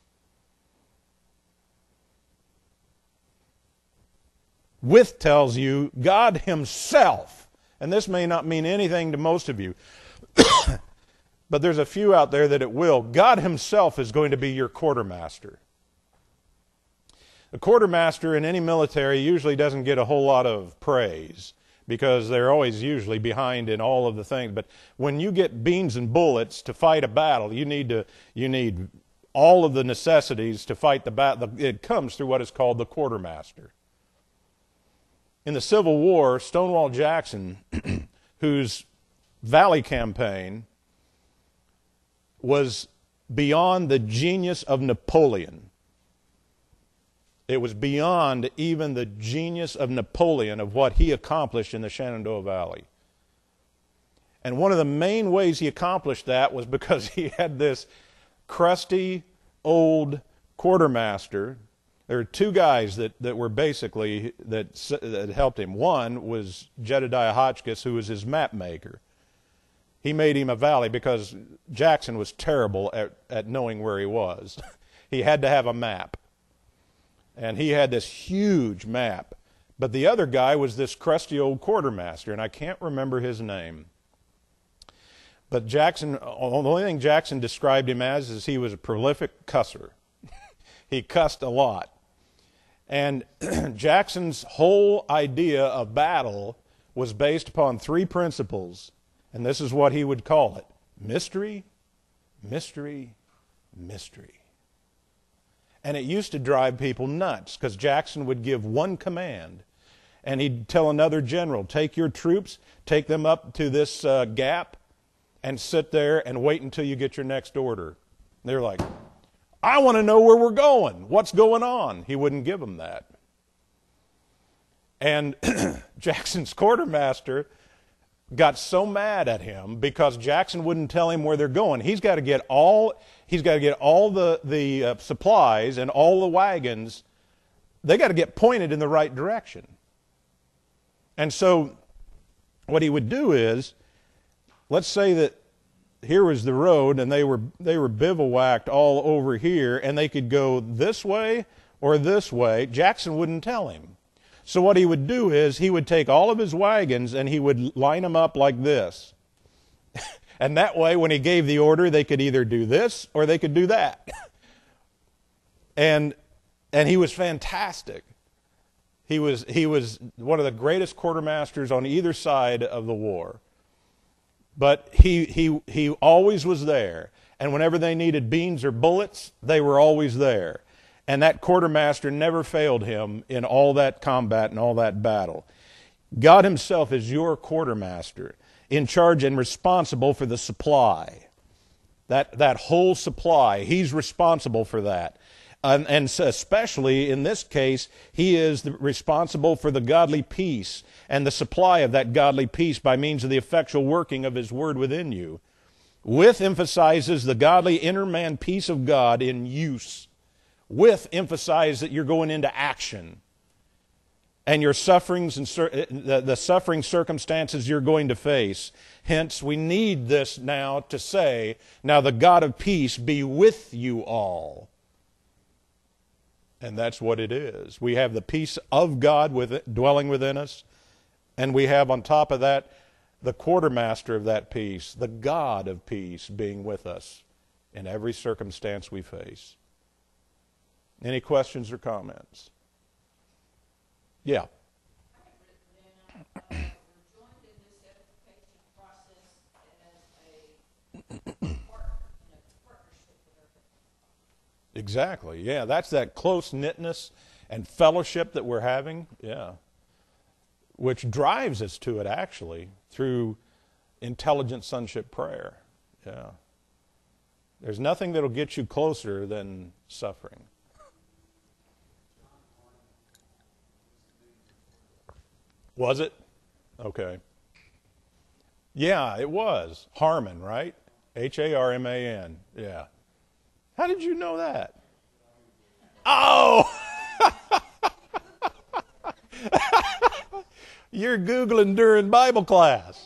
With tells you God Himself, and this may not mean anything to most of you, but there's a few out there that it will. God Himself is going to be your quartermaster. The quartermaster in any military usually doesn't get a whole lot of praise because they're always usually behind in all of the things. But when you get beans and bullets to fight a battle, you need all of the necessities to fight the battle. It comes through what is called the quartermaster. In the Civil War, Stonewall Jackson, whose Valley Campaign was beyond the genius of Napoleon. It was beyond even the genius of Napoleon of what he accomplished in the Shenandoah Valley. And one of the main ways he accomplished that was because he had this crusty old quartermaster. There were two guys that were basically, that helped him. One was Jedediah Hotchkiss, who was his map maker. He made him a valley because Jackson was terrible at knowing where he was. He had to have a map. And he had this huge map But the other guy was this crusty old quartermaster, and I can't remember his name. But Jackson, the only thing Jackson described him as is he was a prolific cusser. He cussed a lot. And Jackson's whole idea of battle was based upon three principles, and this is what he would call it: mystery, mystery, mystery. And it used to drive people nuts, because Jackson would give one command, and he'd tell another general, take your troops, take them up to this gap, and sit there and wait until you get your next order. They're like, I want to know where we're going. What's going on? He wouldn't give them that. And Jackson's quartermaster got so mad at him because Jackson wouldn't tell him where they're going. He's got to get all the supplies and all the wagons. They got to get pointed in the right direction. And so what he would do is, let's say that here was the road and they were bivouacked all over here, and they could go this way or this way. Jackson wouldn't tell him. So what he would do is he would take all of his wagons and he would line them up like this. And that way, when he gave the order, they could either do this or they could do that. And he was fantastic. He was one of the greatest quartermasters on either side of the war. But he always was there. And whenever they needed beans or bullets, they were always there. And that quartermaster never failed him in all that combat and all that battle. God himself is your quartermaster, in charge and responsible for the supply. That whole supply, he's responsible for that. And especially in this case, he is responsible for the godly peace and the supply of that godly peace by means of the effectual working of his word within you. With emphasizes the godly inner man peace of God in use. With emphasize that you're going into action. And your sufferings and the suffering circumstances you're going to face. Hence, we need this now to say, now the God of peace be with you all. And that's what it is. We have the peace of God dwelling within us. And we have on top of that, the quartermaster of that peace, the God of peace being with us in every circumstance we face. Any questions or comments? Yeah. We're joined in this edification process as a partnership with our. Exactly. Yeah, that's that close-knitness and fellowship that we're having. Yeah. Which drives us to it, actually, through intelligent sonship prayer. Yeah. There's nothing that'll get you closer than suffering. Was it? Okay. Yeah, it was. Harman, right? Harman. Yeah. How did you know that? Oh! You're Googling during Bible class.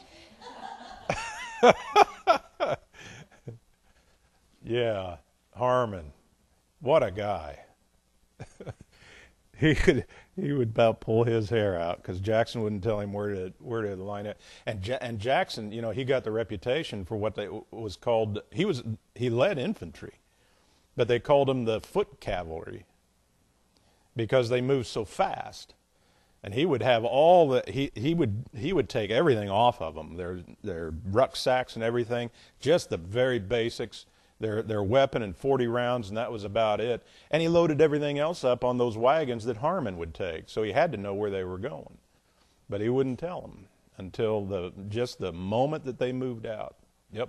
Yeah, Harman. What a guy. He would about pull his hair out because Jackson wouldn't tell him where to line it. And Jackson, he got the reputation for what was called. He led infantry, but they called him the foot cavalry because they moved so fast. And he would have all the he would take everything off of them, their rucksacks and everything, just the very basics. Their weapon and 40 rounds, and that was about it. And he loaded everything else up on those wagons that Harman would take. So he had to know where they were going. But he wouldn't tell them until just the moment that they moved out. Yep.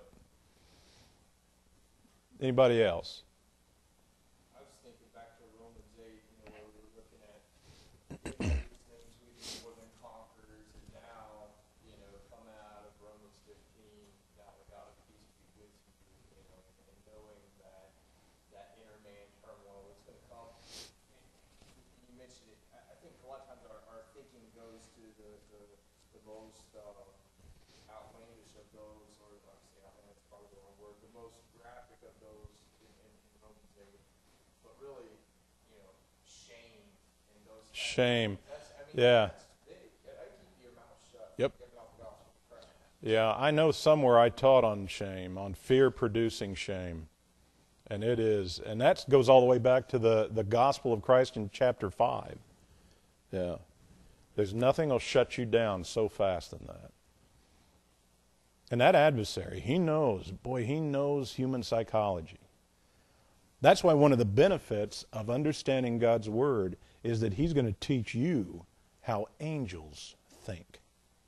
Anybody else? I was thinking back to Romans 8, where we were looking at these things we do more than conquerors, and now, coming out of Romans 15, now the God of peace be with you, and knowing that inner man turmoil is going to come. You mentioned it. I think a lot of times our thinking goes to the most outlandish of those, or like I say outlandish, that's probably the wrong word, the most graphic of those in Romans 8. But really, shame and those. Shame. That's Yeah. That's big. Yeah, they keep your mouth shut. Yep. Giving out the gospel of Christ. Yeah, I know somewhere I taught on shame, on fear producing shame. And it is, and that goes all the way back to the gospel of Christ in chapter 5. Yeah. There's nothing will shut you down so fast than that. And that adversary, he knows human psychology. That's why one of the benefits of understanding God's Word is that he's going to teach you how angels think.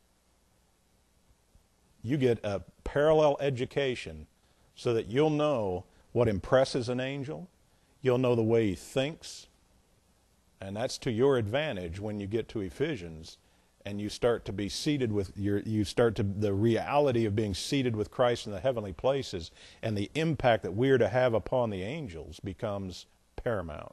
You get a parallel education so that you'll know what impresses an angel. You'll know the way he thinks. And that's to your advantage when you get to Ephesians and you start to be seated with the reality of being seated with Christ in the heavenly places, and the impact that we are to have upon the angels becomes paramount.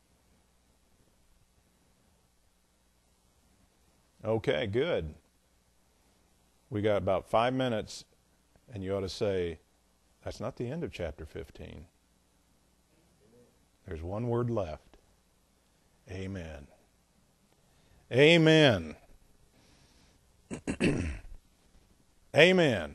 Okay, good. We got about 5 minutes, and you ought to say, that's not the end of chapter 15. There's one word left. Amen. Amen. Amen.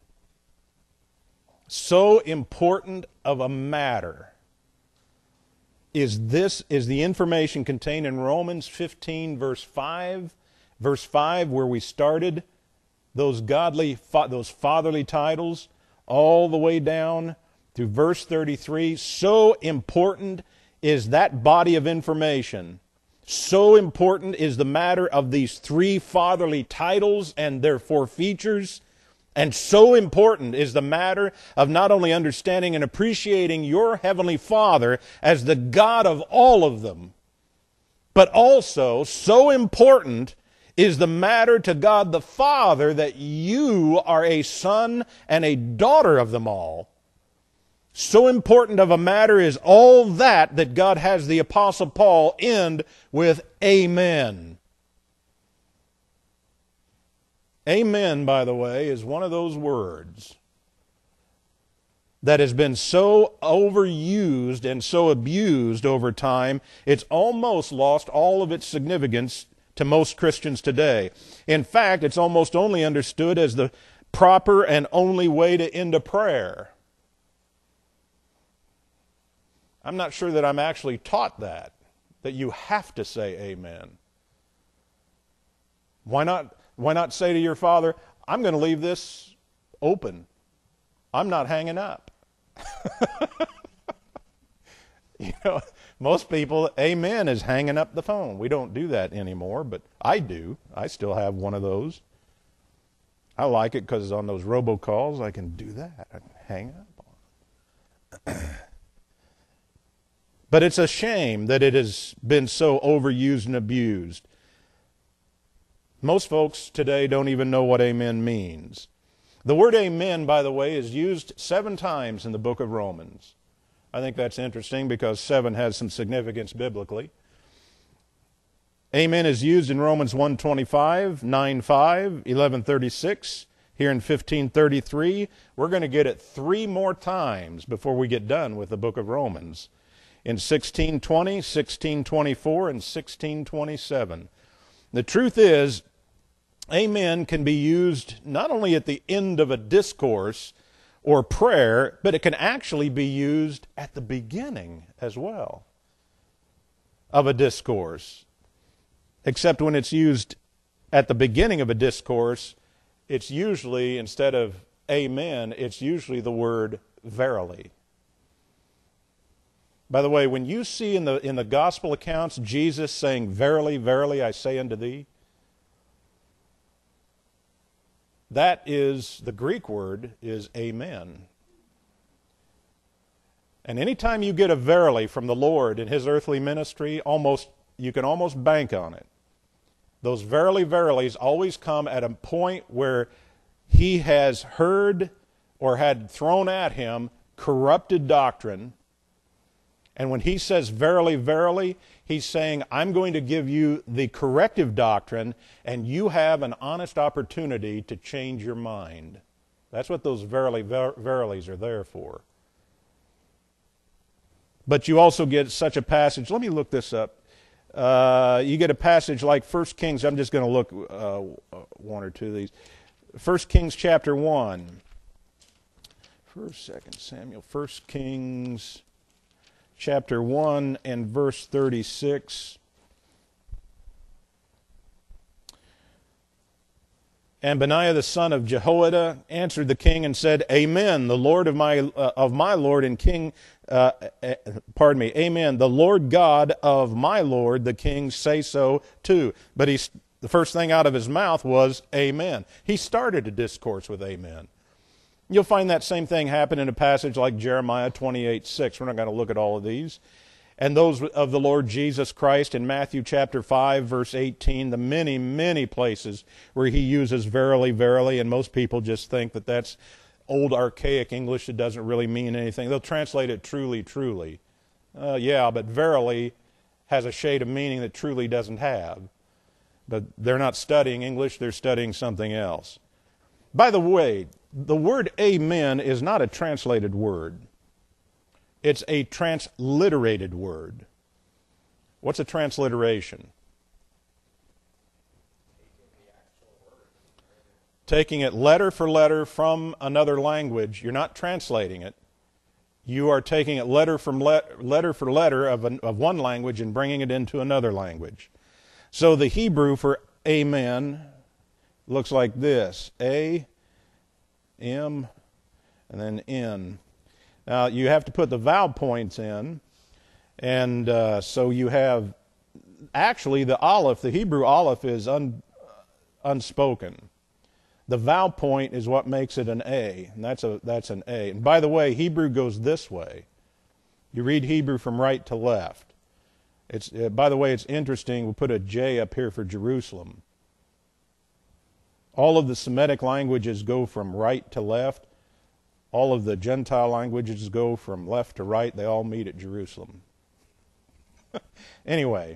So important of a matter is the information contained in Romans 15 verse 5 where we started, those fatherly titles all the way down through verse 33. So important is that body of information. So important is the matter of these 3 fatherly titles and their 4 features. And so important is the matter of not only understanding and appreciating your Heavenly Father as the God of all of them, but also so important is the matter to God the Father that you are a son and a daughter of them all. So important of a matter is all that God has the Apostle Paul end with amen. Amen, by the way, is one of those words that has been so overused and so abused over time, it's almost lost all of its significance to most Christians today. In fact, it's almost only understood as the proper and only way to end a prayer. I'm not sure that I'm actually taught that you have to say amen. Why not say to your Father, I'm going to leave this open. I'm not hanging up. Most people, amen is hanging up the phone. We don't do that anymore, but I do. I still have one of those. I like it because on those robocalls I can do that. I can hang up on it. But it's a shame that it has been so overused and abused. Most folks today don't even know what amen means. The word amen, by the way, is used 7 times in the book of Romans. I think that's interesting because 7 has some significance biblically. Amen is used in Romans 1:25, 9:5, 11:36, here in 15:33. We're going to get it 3 more times before we get done with the book of Romans. In 16:20, 16:24, and 16:27. The truth is, amen can be used not only at the end of a discourse or prayer, but it can actually be used at the beginning as well of a discourse. Except when it's used at the beginning of a discourse, it's usually, instead of amen, it's usually the word verily. By the way, when you see in the gospel accounts Jesus saying, "Verily, verily, I say unto thee," that is, the Greek word is amen. And anytime you get a verily from the Lord in His earthly ministry, you can almost bank on it. Those verily, verilies always come at a point where He has heard or had thrown at Him corrupted doctrine. And when He says verily, verily, He's saying, I'm going to give you the corrective doctrine, and you have an honest opportunity to change your mind. That's what those verily, verilies are there for. But you also get such a passage. Let me look this up. You get a passage like 1 Kings. I'm just going to look one or two of these. 1 Kings chapter 1. 2 Samuel. 1 Kings chapter 1 and verse 36. And Benaiah the son of Jehoiada answered the king and said, Amen, the Lord of my Lord and King, Amen, the Lord God of my Lord, the king, say so too. But the first thing out of his mouth was, Amen. He started a discourse with Amen. You'll find that same thing happen in a passage like Jeremiah 28:6. We're not going to look at all of these. And those of the Lord Jesus Christ in Matthew chapter 5, verse 18, the many, many places where he uses verily, verily, and most people just think that that's old archaic English that doesn't really mean anything. They'll translate it truly, truly. Yeah, but verily has a shade of meaning that truly doesn't have. But they're not studying English, they're studying something else. By the way, the word amen is not a translated word. It's a transliterated word. What's a transliteration? Taking it letter for letter from another language. You're not translating it. You are taking it letter for letter of one language and bringing it into another language. So the Hebrew for amen looks like this. A, M, and then N. Now, you have to put the vowel points in, and so you have, actually, the aleph, the Hebrew aleph is unspoken. The vowel point is what makes it an A, and that's an A. And by the way, Hebrew goes this way. You read Hebrew from right to left. By the way, it's interesting, we'll put a J up here for Jerusalem. All of the Semitic languages go from right to left. All of the Gentile languages go from left to right. They all meet at Jerusalem. Anyway,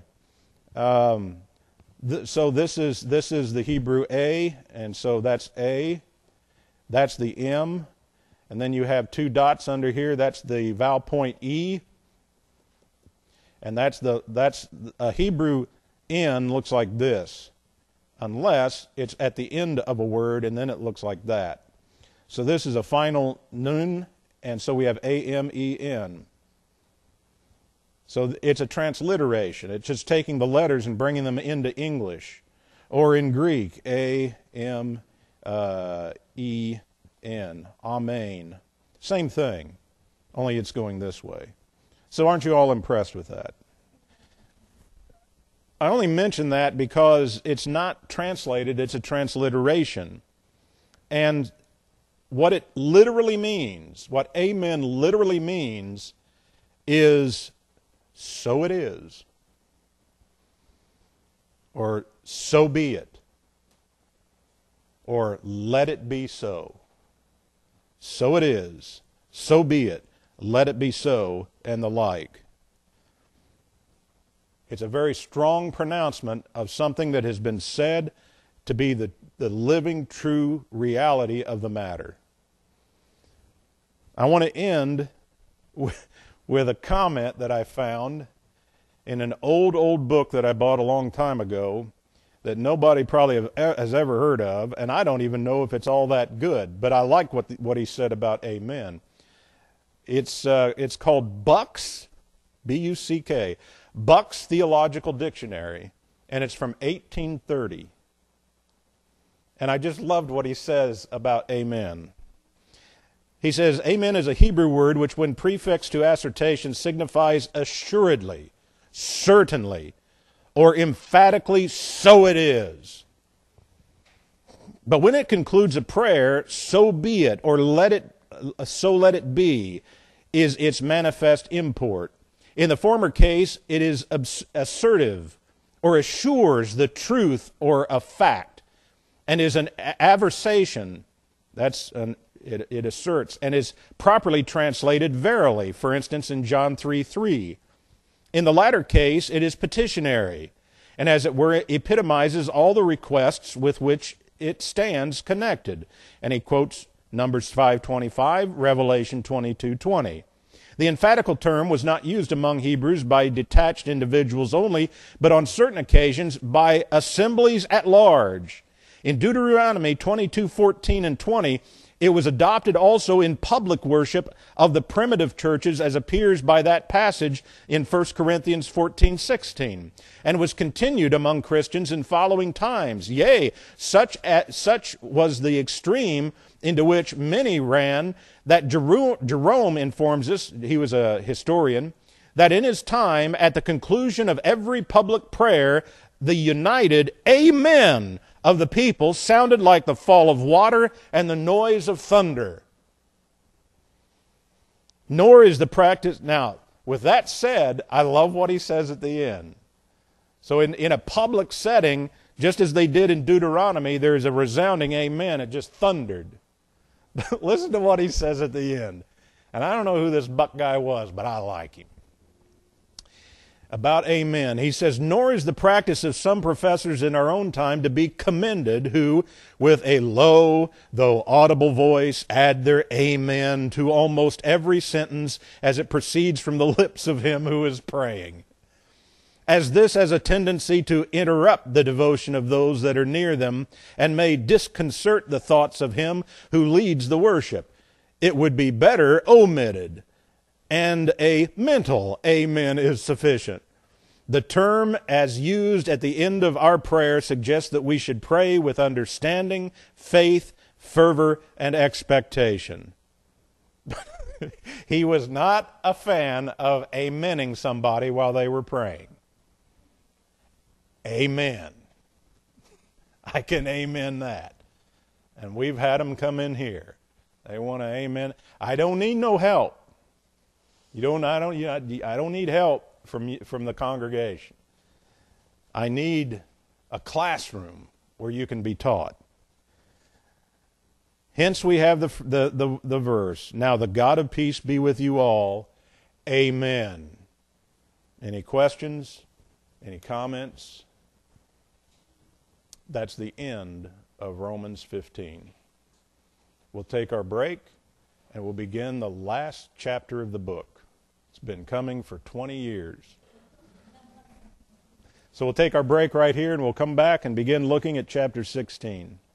so this is the Hebrew A, and so that's A. That's the M, and then you have two dots under here. That's the vowel point E, and that's a Hebrew N looks like this, unless it's at the end of a word, and then it looks like that. So this is a final nun, and so we have A-M-E-N. So it's a transliteration. It's just taking the letters and bringing them into English. Or in Greek, A-M-E-N, Amen. Same thing, only it's going this way. So aren't you all impressed with that? I only mention that because it's not translated, it's a transliteration. And what it literally means, what amen literally means, is so it is, or so be it, or let it be so. So it is, so be it, let it be so, and the like. It's a very strong pronouncement of something that has been said to be the living, true reality of the matter. I want to end with a comment that I found in an old book that I bought a long time ago that nobody probably has ever heard of, and I don't even know if it's all that good, but I like what he said about amen. It's called Buck's, B-U-C-K, Buck's Theological Dictionary, and it's from 1830. And I just loved what he says about amen. He says, amen is a Hebrew word which when prefixed to assertion signifies assuredly, certainly, or emphatically, so it is. But when it concludes a prayer, so be it, or so let it be, is its manifest import. In the former case, it is assertive, or assures the truth or a fact, and is an aversation, it asserts, and is properly translated verily, for instance in John 3:3. In the latter case, it is petitionary, and as it were, epitomizes all the requests with which it stands connected. And he quotes Numbers 5:25, Revelation 22:20. The emphatical term was not used among Hebrews by detached individuals only, but on certain occasions by assemblies at large. In Deuteronomy 22:14 and 20, it was adopted also in public worship of the primitive churches, as appears by that passage in 1 Corinthians 14:16, and was continued among Christians in following times. Yea, such was the extreme into which many ran, that Jerome informs us, he was a historian, that in his time, at the conclusion of every public prayer, the united Amen of the people sounded like the fall of water and the noise of thunder. Nor is the practice... Now, with that said, I love what he says at the end. So in a public setting, just as they did in Deuteronomy, there is a resounding amen. It just thundered. But listen to what he says at the end. And I don't know who this Buck guy was, but I like him. About amen. He says, nor is the practice of some professors in our own time to be commended, who, with a low, though audible voice, add their amen to almost every sentence as it proceeds from the lips of him who is praying, as this has a tendency to interrupt the devotion of those that are near them, and may disconcert the thoughts of him who leads the worship. It would be better omitted, and a mental amen is sufficient. The term as used at the end of our prayer suggests that we should pray with understanding, faith, fervor, and expectation. He was not a fan of amening somebody while they were praying. Amen. I can amen that. And we've had them come in here. They want to amen. I don't need no help. I don't need help from the congregation. I need a classroom where you can be taught. Hence we have the verse, now the God of peace be with you all. Amen. Any questions? Any comments? That's the end of Romans 15. We'll take our break and we'll begin the last chapter of the book. It's been coming for 20 years. So we'll take our break right here and we'll come back and begin looking at chapter 16.